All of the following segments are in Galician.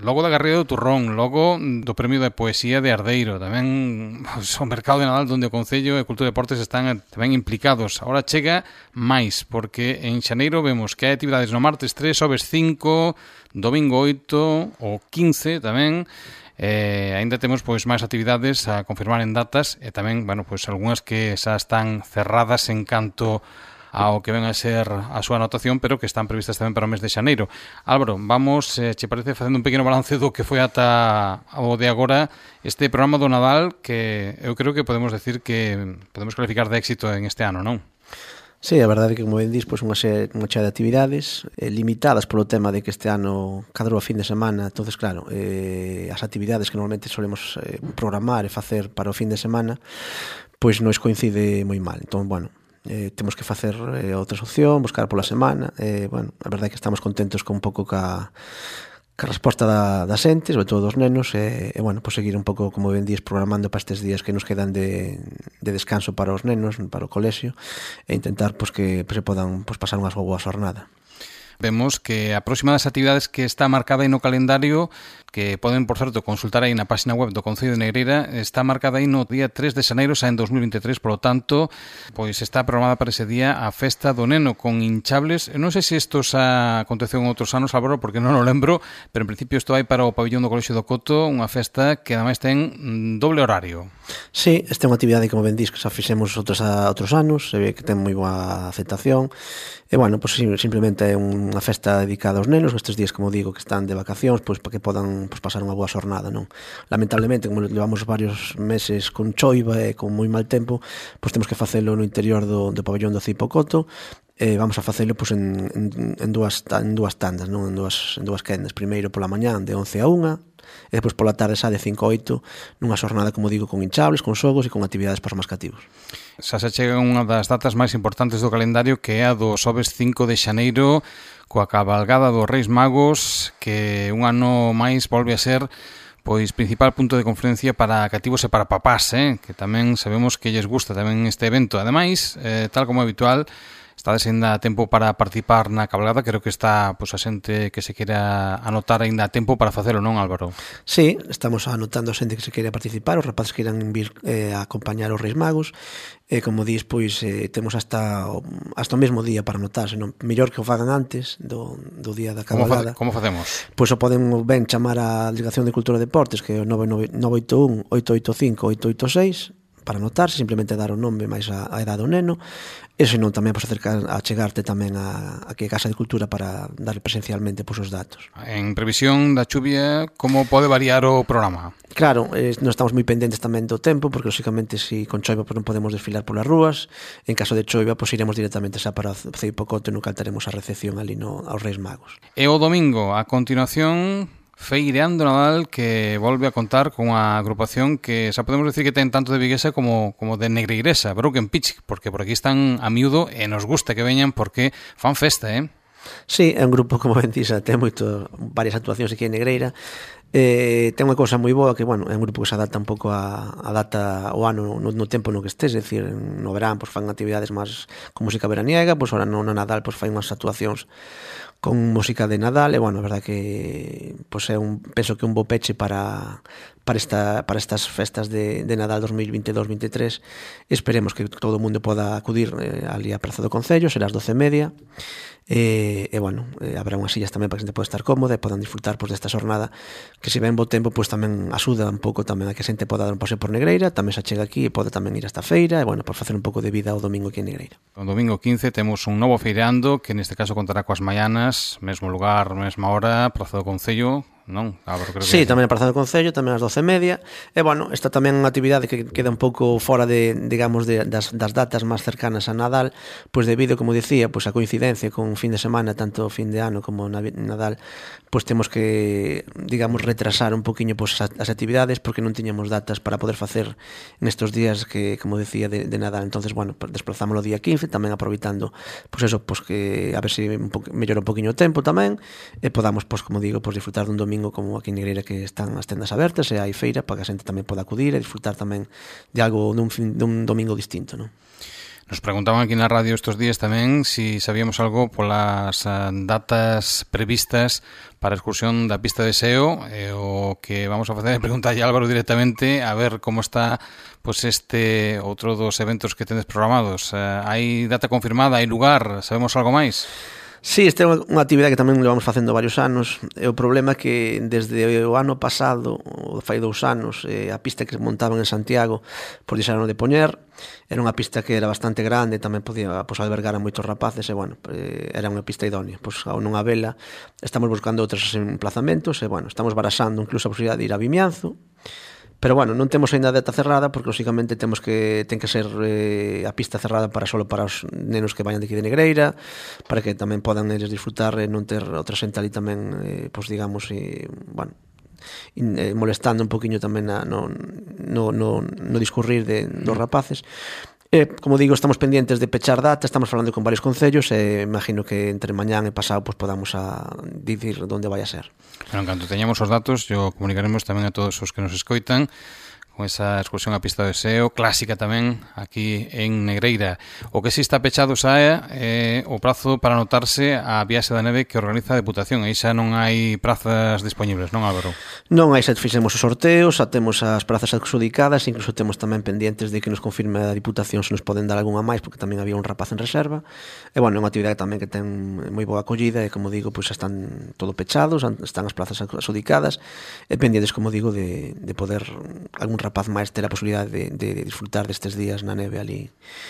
logo da Garriga do Turrón, logo do Premio de Poesía de Ardeiro, tamén o Mercado de Nadal onde o Concello e Cultura e Deportes están tamén implicados. Ahora chega máis, porque en xaneiro vemos que hai actividades no martes 3, xoves 5, domingo 8 ou 15 tamén. Ainda temos pois máis actividades a confirmar en datas e tamén, bueno, pois algunhas que xa están cerradas en canto ao que ven a ser a súa anotación, pero que están previstas tamén para o mes de xaneiro. Álvaro, vamos, che parece, facendo un pequeno balance do que foi ata o de agora este programa do Nadal, que eu creo que podemos decir que podemos calificar de éxito en este ano, non? Sí, a verdade é que, como ben dis, pois unha chea de actividades limitadas polo tema de que este ano cadrou a fin de semana. Entonces, claro, as actividades que normalmente solemos programar e facer para o fin de semana pois nos coincide moi mal. Entón, bueno, temos que facer outra opción, buscar pola semana. Bueno, a verdade é que estamos contentos con un pouco ca resposta da xente, sobre todo dos nenos, e bueno, pues seguir un pouco, como ben dís, programando para estes días que nos quedan de descanso para os nenos, para o colexio, e intentar pues que se podan pues pasar unha boa xornada. Vemos que a próxima das actividades que está marcada aí no calendario, que poden, por certo, consultar aí na página web do Concello de Negreira, está marcada aí no día 3 de xaneiro, xa en 2023, polo tanto, pois está programada para ese día a Festa do Neno con hinchables. Eu non sei se isto xa aconteceu en outros anos, Álvaro, porque non o lembro, pero en principio isto vai para o pabillón do Colexio do Coto, unha festa que ademais ten doble horario. Sí, esta é unha actividade, como ben dís, que xa fixemos outros anos, se ve que ten moi boa aceptación. E, bueno, pues simplemente é unha festa dedicada aos nenos, estes días, como digo, que están de vacacións, pois para que podan pues, pasar unha boa xornada, non? Lamentablemente, como levamos varios meses con choiva e con moi mal tempo, pois temos que facelo no interior do pabellón do Cipocoto. Vamos a facelo pues, en dúas tandas, non? En dúas quendas. Primeiro pola mañán de 11 a 1 e depois pola tarde xa de 5 a 8 nunha xornada, como digo, con hinchables, con xogos e con actividades para os máis cativos. Xa se chega unha das datas máis importantes do calendario, que é a do xoves 5 de xaneiro, coa cabalgada dos Reis Magos, que un ano máis volve a ser pois principal punto de conferencia para cativos e para papás, que tamén sabemos que lles gusta tamén este evento. Ademais, tal como é habitual, estades ainda a tempo para participar na cabalgada. Creo que está pois, a xente que se queira anotar ainda a tempo para facelo, non, Álvaro? Sí, estamos anotando a xente que se queira participar, os rapaces que irán vir a acompañar os Reis Magos. Como dís, pois temos hasta o mesmo día para anotarse, non? Mellor que o fagan antes do día da cabalgada. Como facemos? Pois o poden ben chamar á Delegación de Cultura e Deportes, que é o 981 885 886, para anotarse, simplemente dar o nome máis a edade do neno, e senón tamén podes acercar a chegarte tamén a que Casa de Cultura para dar presencialmente pois, os datos. En previsión da chuvia, como pode variar o programa? Claro, non estamos moi pendentes tamén do tempo, porque lógicamente se con choiva non podemos desfilar polas rúas. En caso de choiva, pois iremos directamente xa para o Cipocoto, no cal teremos a recepción ali aos Reis Magos. E o domingo, a continuación, Feireando Nadal, que volve a contar con unha agrupación que xa podemos decir que ten tanto de viguesa como de negreiresa, Broken Pitch, porque por aquí están a miúdo e nos gusta que veñan porque fan festa, Sí, é un grupo, como ben disa, ten varias actuacións aquí en Negreira. Ten unha cousa moi boa que, bueno, é un grupo que se adapta un pouco a data, o ano, no tempo no que estés, é dicir, no verán, pois fan actividades máis con música veraniega, pois ahora no Nadal, pois fan unhas actuacións con música de Nadal, e, bueno, a verdad que pois é penso que un bo peche para estas festas de Nadal 2022-23. Esperemos que todo o mundo poda acudir ali á Praza do Concello, será as 12:30. Bueno, habrá unhas sillas tamén para que a xente poda estar cómoda e podan disfrutar pois, desta xornada que se ven bo tempo, pois tamén axuda un pouco tamén a que a xente poda dar un paseo por Negreira, tamén se chega aquí e pode tamén ir a esta feira e, bueno, por facer un pouco de vida o domingo aquí en Negreira. O domingo 15 temos un novo feireando que neste caso contará coas maianas, mesmo lugar, mesma hora, Praza do Concello, non? Creo sí, tamén a Praza do Concello, tamén ás 12:30. E, bueno, esta tamén é unha actividade que queda un pouco fora digamos, das datas máis cercanas a Nadal, pois debido, como dicía, pois a coincidencia con fin de semana, tanto fin de ano como Nadal, pois temos que, digamos, retrasar un poquinho pois as actividades porque non tiñamos datas para poder facer nestos días que, como dicía, de Nadal. Entonces, bueno, desplazámoslo o día 15, tamén aproveitando, pois eso, pois que a ver se mellora un poquinho o tempo tamén, e podamos, pois como digo, pois disfrutar dun domingo como aquí en Negreira que están as tendas abertas e hai feira para que a xente tamén poda acudir e disfrutar tamén de algo dun domingo distinto, non? Nos preguntaban aquí na radio estos días tamén si sabíamos algo polas datas previstas para a excursión da pista de SEO, o que vamos a facer é preguntarlle a Álvaro directamente a ver como está pois este outro dos eventos que tendes programados. Hai data confirmada, hai lugar, sabemos algo máis? Sí, esta é unha actividade que tamén levamos facendo varios anos. O problema é que desde o ano pasado, ou fai 2 anos, a pista que montaban en Santiago, pois deixaron de poñer. Era unha pista que era bastante grande, tamén podía albergar a moitos rapaces, e bueno, era unha pista idónea. Pois ao non habela, estamos buscando outros emplazamentos, e bueno, estamos barasando incluso a posibilidade de ir a Vimianzo. Pero bueno, non temos ainda a data cerrada porque lógicamente ten que ser a pista cerrada solo para os nenos que vayan de aquí de Negreira, para que tamén podan eles disfrutar e non ter outra xente ali tamén, pois digamos, bueno, molestando un poquinho tamén no discurrir dos rapaces. Como digo, estamos pendientes de pechar data, estamos falando con varios concellos e imagino que entre mañán e pasado pues podamos dicir onde vai a ser. Bueno, en canto teñamos os datos, yo comunicaremos tamén a todos os que nos escoitan con esa excursión a pista de SEO clásica tamén aquí en Negreira. O que si está pechado xa é o prazo para anotarse a viaxe da neve que organiza a Deputación. Aí xa non hai prazas disponibles, non, Álvaro? Non, aí xa fixemos os sorteos, xa temos as prazas adxudicadas, incluso temos tamén pendientes de que nos confirme a Diputación se nos poden dar algunha máis, porque tamén había un rapaz en reserva. E bueno, é unha actividade tamén que ten moi boa acollida e, como digo, pois están todo pechados, están as plazas adxudicadas e pendientes, como digo, de poder algún rapaz máis ter a posibilidade de disfrutar destes días na neve ali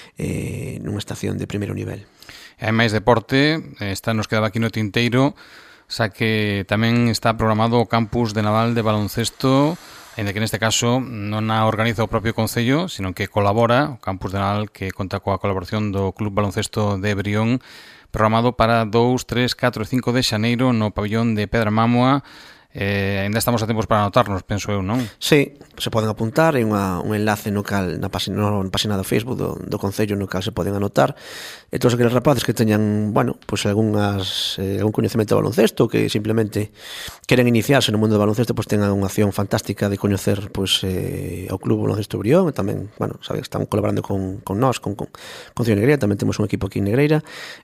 nunha estación de primeiro nivel. E hai máis deporte, nos quedaba aquí no tinteiro, xa que tamén está programado o campus de naval de baloncesto, ainda que neste caso non a organiza o propio Concello, sino que colabora o campus de naval, que conta coa colaboración do Club Baloncesto de Brión, programado para 2, 3, 4 e 5 de xaneiro no pabillón de Pedra Mámoa. Ainda estamos a tempos para anotarnos, penso eu, non? Sí, se poden apuntar, hai un enlace na página do Facebook do Concello no cal se poden anotar, e todos aqueles rapaces que teñan, bueno, pues algún coñecemento de baloncesto, que simplemente queren iniciarse no mundo do baloncesto, pues tengan unha acción fantástica de coñecer pues ao Club Baloncesto Brión, e tamén, bueno, sabe, están colaborando con nós, con Concello de Negreira, tamén temos un equipo aquí en Negreira,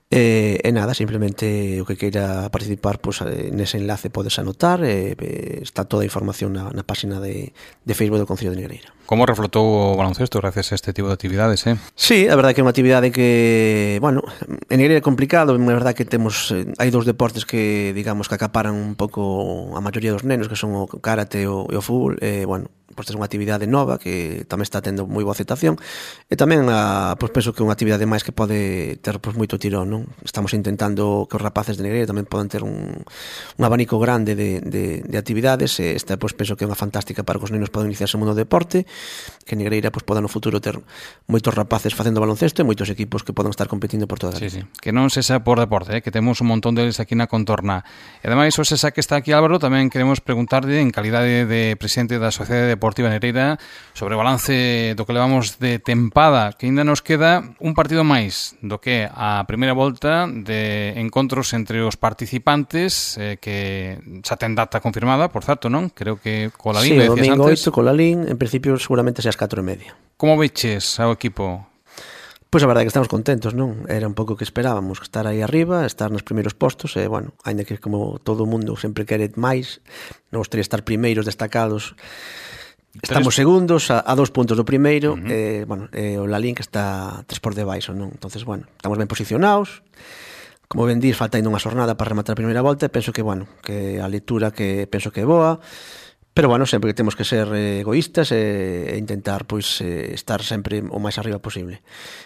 e nada, simplemente o que queira participar, pues nese enlace podes anotar, está toda a información na página de Facebook do Concello de Negreira. Como reflotou o baloncesto gracias a este tipo de actividades, Sí, a verdade que é unha actividade que, bueno, en Negreira é complicado, é verdade que temos, hai 2 deportes que, digamos, que acaparan un pouco a maioría dos nenos, que son o karate e o fútbol, bueno, pois é unha actividade nova que tamén está tendo moi boa aceptación, e tamén pois penso que é unha actividade máis que pode ter pois moito tirón, non? Estamos intentando que os rapaces de Negreira tamén podan ter un abanico grande de actividades, e esta pois penso que é unha fantástica para que os nenos podan iniciarse no mundo do deporte, que Negreira pois poda no futuro ter moitos rapaces facendo baloncesto e moitos equipos que podan estar competindo por toda a vida. Sí. Que non se xa por deporte, que temos un montón deles aquí na contorna. E ademais, o xa que está aquí Álvaro, tamén queremos preguntarlle en calidade de presidente da Sociedade Deportiva Negreira sobre o balance do que levamos de tempada, que ainda nos queda un partido máis do que a primeira volta de encontros entre os participantes, que xa ten data confirmada, por certo, non? Creo que Colalín, sí, o domingo 8, Colalín, en principio seguramente xa as 4:30. Como veches ao equipo? Pois a verdade é que estamos contentos, non? Era un pouco que esperábamos, estar aí arriba, estar nos primeiros postos, e, bueno, ainda que como todo o mundo sempre quere máis, nos gustaría estar primeiros destacados. Estamos segundos a 2 puntos do primeiro, bueno, o Lalín que está 3 por debaixo, non? Entonces, bueno, estamos ben posicionados. Como ben dís, falta ainda unha xornada para rematar a primeira volta, e penso que, bueno, que a lectura que penso que é boa, pero, bueno, sempre que temos que ser egoístas e intentar, pois, estar sempre o máis arriba posible.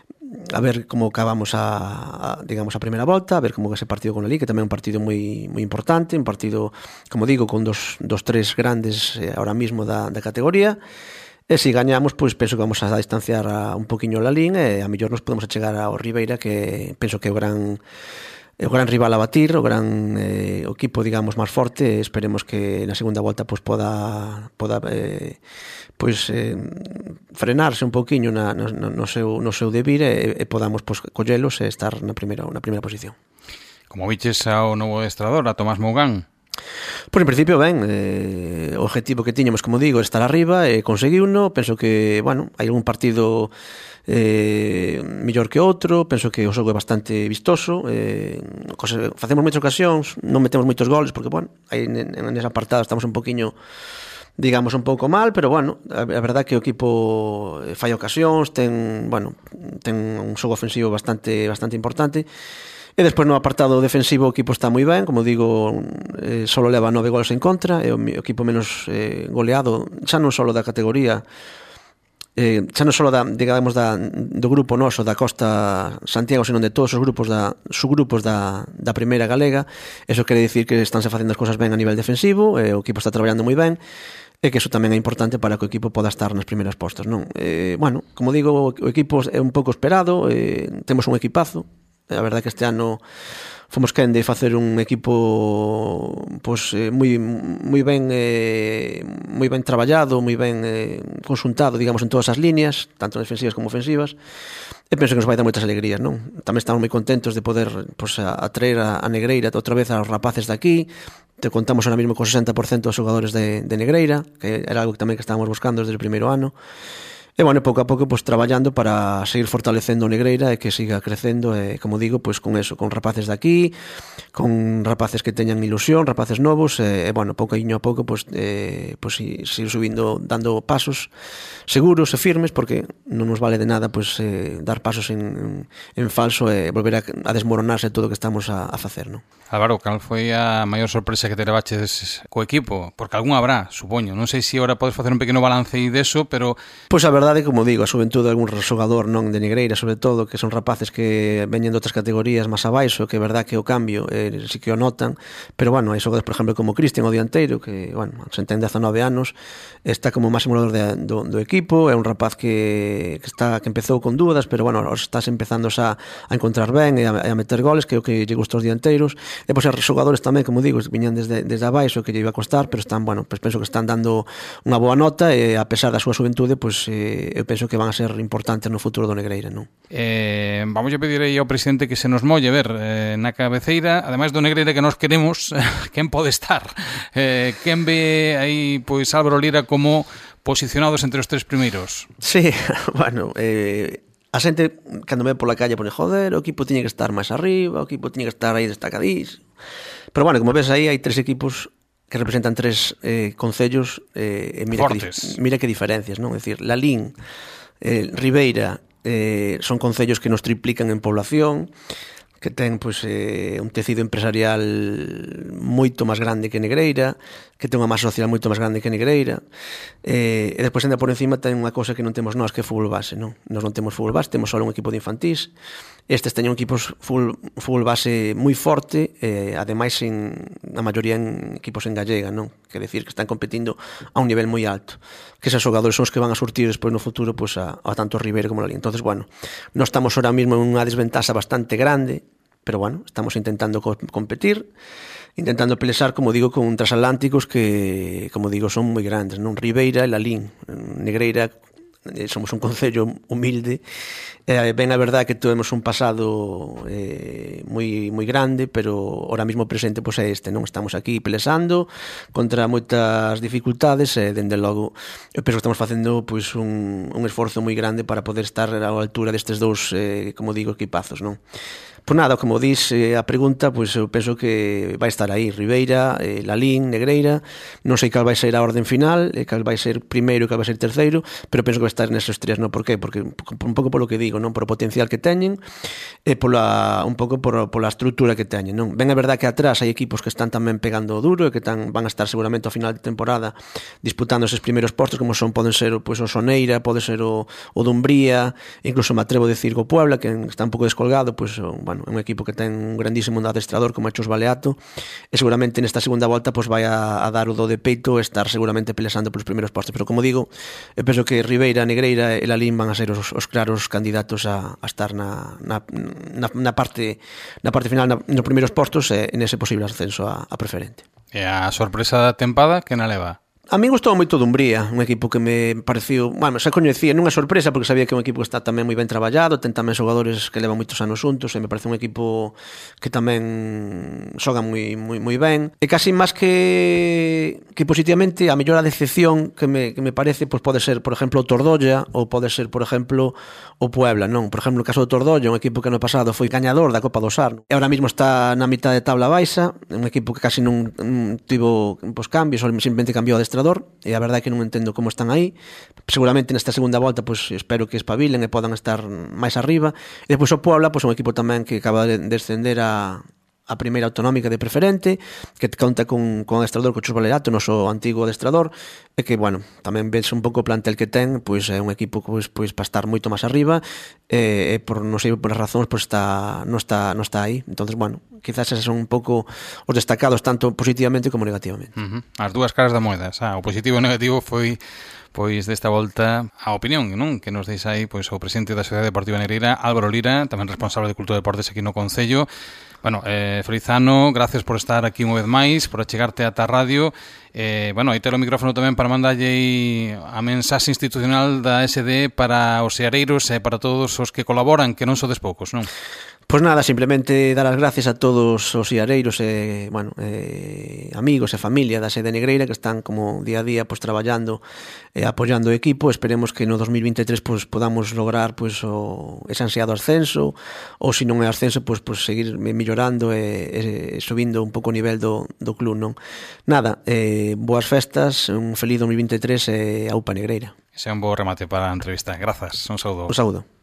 A ver como acabamos digamos, a primeira volta, a ver como ese partido con o Lalín, que tamén é un partido moi importante, un partido, como digo, con dos 3 grandes ahora mismo da categoría, e se gañamos, pois penso que vamos a distanciar un poquinho o Lalín, e a mellor nos podemos achegar ao Ribeira, que penso que é o gran rival a batir, o equipo, digamos, máis forte. Esperemos que na segunda volta pois poda frenarse un pouquiño no seu debir, e podamos pois collelos e estar na primeira posición. Como viches ao novo adestrador, a Tomás Mogán? Pois en principio ben, o objetivo que tiñamos, como digo, estar arriba, e conseguiuno. Penso que, bueno, hai algún partido mellor que outro, penso que o xogo é bastante vistoso, facemos moitas ocasións, non metemos moitos goles, porque, bueno, aí nesa apartada estamos un poquinho, digamos, un pouco mal, pero, bueno, a verdade que o equipo fai ocasións, ten un xogo ofensivo bastante importante. E despois no apartado defensivo o equipo está moi ben, como digo, só leva 9 goles en contra, é o equipo menos goleado, xa non só da categoría, xa non só digamos do grupo noso da Costa Santiago, senón de todos os subgrupos da primeira galega. Eso quere dicir que estánse facendo as cousas ben a nivel defensivo, o equipo está traballando moi ben, e que eso tamén é importante para que o equipo poda estar nas primeiras postas, non? Bueno, como digo, o equipo é un pouco esperado, temos un equipazo. A verdade que este ano fomos quen de facer un equipo pois moi ben traballado, moi ben consultado, digamos, en todas as líneas, tanto defensivas como ofensivas. E penso que nos vai dar moitas alegrías, non? Tamén estamos moi contentos de poder pois atraer a Negreira outra vez aos rapaces de aquí. Te contamos ahora mesmo con 60% dos xogadores de Negreira, que era algo que tamén que estábamos buscando desde o primeiro ano. E, bueno, pouco a pouco, pues, traballando para seguir fortalecendo o Negreira e que siga crecendo, e, como digo, pues, con eso, con rapaces de aquí, con rapaces que teñan ilusión, rapaces novos, e bueno, pouquinho a pouco, pues, seguir subindo, dando pasos seguros e firmes, porque non nos vale de nada, pues, dar pasos en falso e volver a desmoronarse todo o que estamos a facer, non? Álvaro, cal foi a maior sorpresa que te levaches co equipo? Porque algún habrá, supoño. Non sei se agora podes facer un pequeno balance aí deso, pero... Pois a verdade, como digo, a xuventude de algún xogador, non, de Negreira, sobre todo, que son rapaces que veñen de outras categorías máis abaixo, que é verdade que o cambio sí que o notan, pero, bueno, hai xogadores, por exemplo, como Cristian, o dianteiro, que, bueno, se ten 19 anos, está como máximo goleador do equipo, é un rapaz que empezou con dúdas, pero, bueno, estás empezando a encontrar ben e a meter goles, que é o que lle gusta aos dianteiros. E, pois, os xogadores tamén, como digo, viñan desde abaixo, que lle iba a costar, pero están, bueno, pois penso que están dando unha boa nota, e a pesar da súa xuventude, pois eu penso que van a ser importantes no futuro do Negreira, non? Vamos a pedir aí ao presidente que se nos molle, ver, na cabeceira, ademais do Negreira que nos queremos, quen pode estar? Quen ve aí, pois, Álvaro Lira como posicionados entre os tres primeiros? Sí, bueno, a xente, cando me ve pola calle, pone, joder, o equipo tiña que estar máis arriba, o equipo tiña que estar aí destacadís. Pero, bueno, como ves aí, hai tres equipos que representan tres concellos, mira que diferencias, non? É dicir, Lalín, Ribeira, son concellos que nos triplican en población, que ten, pois, un tecido empresarial moito máis grande que Negreira, que ten unha masa social moito máis grande que Negreira, e despois ainda por encima ten unha cousa que non temos nós, que é fútbol base, non? Nós non temos fútbol base, temos só un equipo de infantís. Estes teñen equipos fútbol base moi forte, ademais a maioría en equipos en gallega, non? Quer decir que están competindo a un nivel moi alto, que esos xogadores son os que van a surtir despois no futuro, pois, a tanto Ribeira como Lalín. Entonces, bueno, nós estamos ahora mesmo en unha desventaxa bastante grande, pero, bueno, estamos intentando competir, intentando pelexar, como digo, con transatlánticos que, como digo, son moi grandes, non? Ribeira e Lalín. Negreira somos un concello humilde, ben a verdade que temos un pasado moi grande, pero ahora mismo presente, pois, é este, non? Estamos aquí pelexando contra moitas dificultades, e dende logo eu penso que estamos facendo, pois, un esforzo moi grande para poder estar á altura destes dous, como digo, equipazos, non? Pois nada, como dis a pregunta, pois eu penso que vai estar aí Ribeira, Lalín, Negreira. Non sei cal vai ser a orden final, cal vai ser primeiro e cal vai ser terceiro, pero penso que vai estar neses tres, non? Por qué? Porque un pouco polo que digo, non? Por o potencial que teñen, e un pouco pola estrutura que teñen, non? Ben é verdade que atrás hai equipos que están tamén pegando duro e que van a estar seguramente ao final de temporada disputando eses primeiros postos, como poden ser, pois, o Soneira, pode ser o Dumbría, incluso me atrevo a decir o Puebla, que está un pouco descolgado, pois, bueno, é un equipo que ten un grandísimo adestrador como é Chus Baleato, e seguramente nesta segunda volta, pois, vai a dar o do de peito e estar seguramente pelexando polos primeiros postos. Pero, como digo, eu penso que Ribeira, Negreira e Lalín van a ser os claros candidatos a estar na parte final, nos primeiros postos, e nese posible ascenso a preferente. E a sorpresa da tempada, que na leva? A mí gustou moito Dumbría, un equipo que me pareceu, bueno, xa coñecía, non é sorpresa porque sabía que é un equipo que está tamén moi ben traballado, ten tamén xogadores que levan moitos anos xuntos, e me parece un equipo que tamén xoga moi ben. E casi máis que positivamente, a mellor a decepción que me parece, pois pode ser, por exemplo, o Tordolla ou pode ser, por exemplo, o Puebla, non? Por exemplo, no caso do Tordolla, un equipo que ano pasado foi gañador da Copa do Sar, e ahora mesmo está na mitad de tabla baixa, un equipo que casi non tivo pois cambios, simplemente cambiou de adestrador, e a verdade é que non entendo como están aí. Seguramente nesta segunda volta pois espero que espabilen e podan estar máis arriba. E depois o Puebla, pois un equipo tamén que acaba de descender a primeira autonómica de preferente, que conta con adestrador, con Chus Valerato, noso antigo adestrador, e que, bueno, tamén ves un pouco o plantel que ten, pois é un equipo pois para estar moito máis arriba, e por non sei por as razóns pois non está aí. Entonces, bueno, quizás esos son un pouco os destacados tanto positivamente como negativamente. As dúas caras da moeda, o positivo e o negativo foi pois desta volta a opinión, non? Que nos deixa aí pois o presidente da Sociedade Deportiva Negreira, Álvaro Lira, tamén responsable de Cultura e Deportes aquí no Concello. Bueno, feliz ano, gracias por estar aquí unha vez máis, por achegarte ata a radio. Bueno, aí ter o micrófono tamén para mandalle a mensaxe institucional da SD para os seareiros e para todos os que colaboran, que non sodes poucos, non? Pois nada, simplemente dar as gracias a todos os iareiros e, bueno, amigos e familia da sede negreira que están como día a día pois traballando e apoiando o equipo. Esperemos que no 2023 pois podamos lograr pois ese ansiado ascenso, ou se non é ascenso pois seguir mellorando e subindo un pouco o nivel do club, non? Nada, boas festas, un feliz 2023 e aupa Negreira. Ese é un bo remate para a entrevista. Grazas, un saúdo. Un saúdo.